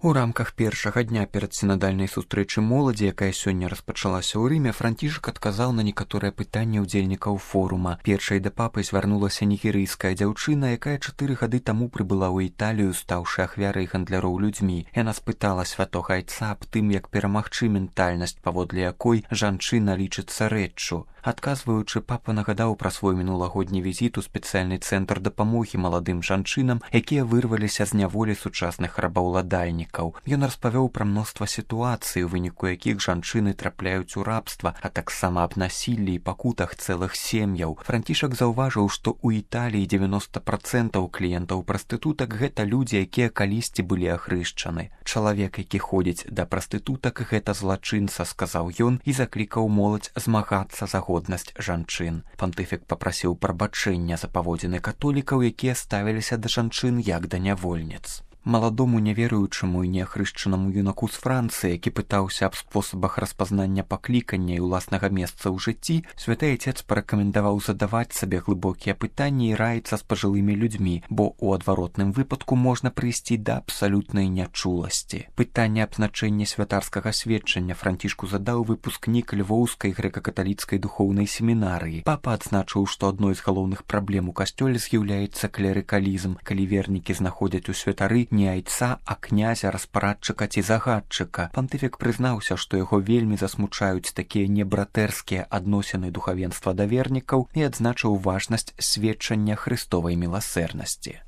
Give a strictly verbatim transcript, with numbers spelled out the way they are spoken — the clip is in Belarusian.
У рамках першага дня перад сінадальнай сустрэчы моладзі, якая сёння распачалася ў Рыме, Францішак адказаў на некаторыя пытанні ўдзельнікаў форума. Першай да папы звярнулася нігерыйская дзяўчына, якая чатыры гады таму прыбыла ў Італію, стаўшы ахвярай гандляроў людзьмі. Яна спытала святога айца аб тым, як перамагчы ментальнасць, паводле якой жанчына лічыцца рэччу. Адказваючы, папа нагадаў пра свой мінулагодні візіт у спецыяльны цэнтр дапамогі маладым жанчынам, якія вырваліся з няволі сучасных рабаўладальнікаў. Ён распавёў пра мноства сітуацый, у выніку якіх жанчыны трапляюць у рабства, а таксама аб насіллі і пакутах цэлых сем'яў. Францішак заўважыў, што ў Італіі дзевяноста працэнтаў кліентаў прастытутак гэта людзі, якія калісьці былі ахрышчаны. Чалавек, які ходзіць да прастытутак, гэта злачынца, сказаў ён і заклікаў моладзь змагацца за годнасць жанчын. Пантыфік папрасіў прабачэння за паводзіны католікаў, якія ставіліся да жанчын як да нявольніц. Маладому няверуючаму і неахрышчанаму юнаку з Францыі, які пытаўся аб спосабах распазнання паклікання і ўласнага месца ў жыцці, святы айцец парэкамендаваў задаваць сабе глыбокія пытанні і раіцца з пажылымі людзьмі, бо ў адваротным выпадку можна прыйсці да абсалютнай нячуласці. Пытанне аб значэнні святарскага сведчання Францішку задаў выпускнік Львоўскай грэка-каталіцкай духоўнай семінарыі. Папа адзначыў, што адной з галоўных праблем у касцёле з'яўляецца клерыкалізм, калі вернікі знаходзяць у святары не айца, а князя, распарадчыка ці загадчыка. Пантыфік прызнаўся, што яго вельмі засмучаюць такія небратэрскія адносіны духавенства да вернікаў і адзначыў важнасць сведчання хрыстовай міласэрнасці.